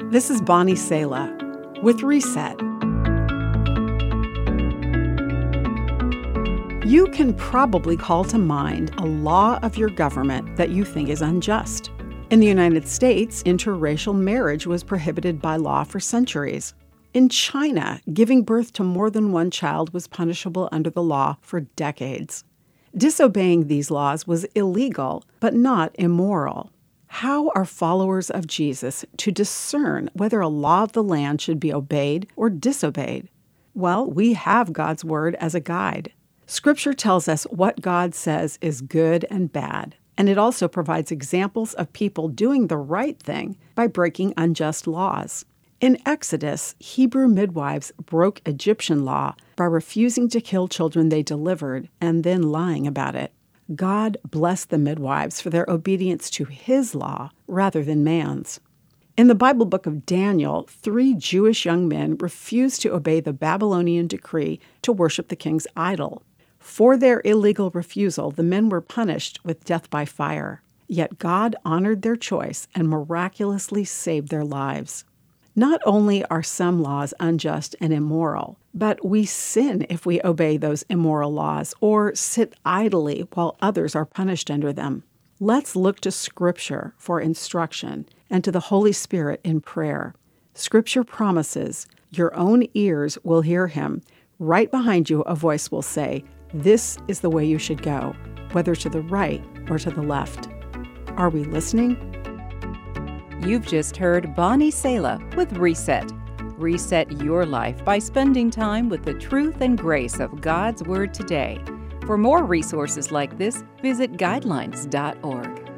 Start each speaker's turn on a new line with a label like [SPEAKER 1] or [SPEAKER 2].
[SPEAKER 1] This is Bonnie Sala with Reset. You can probably call to mind a law of your government that you think is unjust. In the United States, interracial marriage was prohibited by law for centuries. In China, giving birth to more than one child was punishable under the law for decades. Disobeying these laws was illegal, but not immoral. How are followers of Jesus to discern whether a law of the land should be obeyed or disobeyed? Well, we have God's Word as a guide. Scripture tells us what God says is good and bad, and it also provides examples of people doing the right thing by breaking unjust laws. In Exodus, Hebrew midwives broke Egyptian law by refusing to kill children they delivered and then lying about it. God blessed the midwives for their obedience to His law rather than man's. In the Bible book of Daniel, 3 Jewish young men refused to obey the Babylonian decree to worship the king's idol. For their illegal refusal, the men were punished with death by fire. Yet God honored their choice and miraculously saved their lives. Not only are some laws unjust and immoral, but we sin if we obey those immoral laws or sit idly while others are punished under them. Let's look to Scripture for instruction and to the Holy Spirit in prayer. Scripture promises, your own ears will hear Him. Right behind you, a voice will say, this is the way you should go, whether to the right or to the left. Are we listening?
[SPEAKER 2] You've just heard Bonnie Sala with Reset. Reset your life by spending time with the truth and grace of God's Word today. For more resources like this, visit guidelines.org.